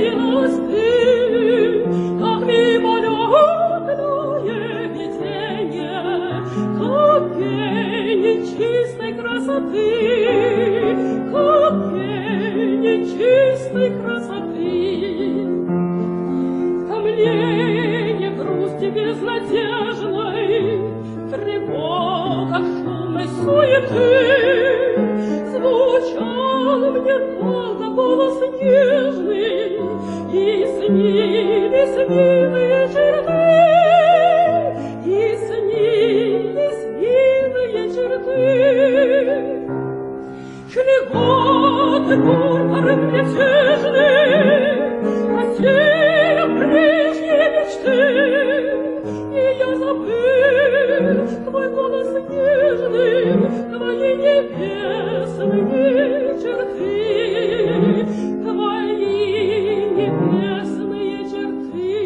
явилась ты, как мимолетное видение, как пение чистой красоты, как пение чистой красоты. Томление грусти безнадежной, тревога шумной суеты, звучал мне долго голос нежный, и снились милые черты, и снились милые черты. Шли годы горькой мятежны, рассея прежние мечты, и я забыл твой голос нежный, твои небесные черты, твои небесные черты.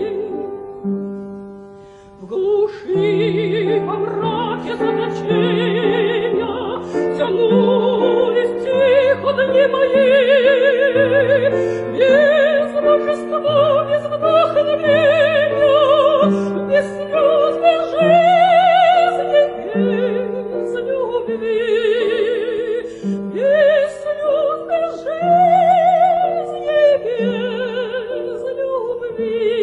В глуши во мраке заточения тянулись тихо дни мои, без божества, без вдохновения, без слез, без жизни, без любви, без слез, без жизни, без любви.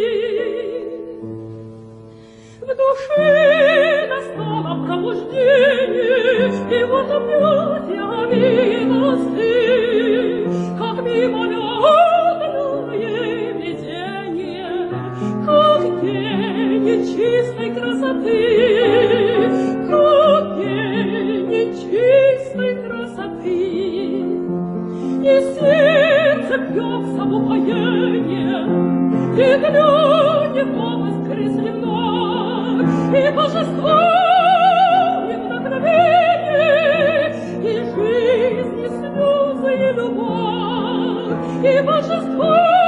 В душе настало пробуждение, и вот опять явилась ты, как мимолетное видение, как гений чистой красоты, как гений чистой красоты. И сердце бьется в упоенье, и для него воскресли вновь и божество, и вдохновение, и жизнь, и слезы, и любовь, и божество.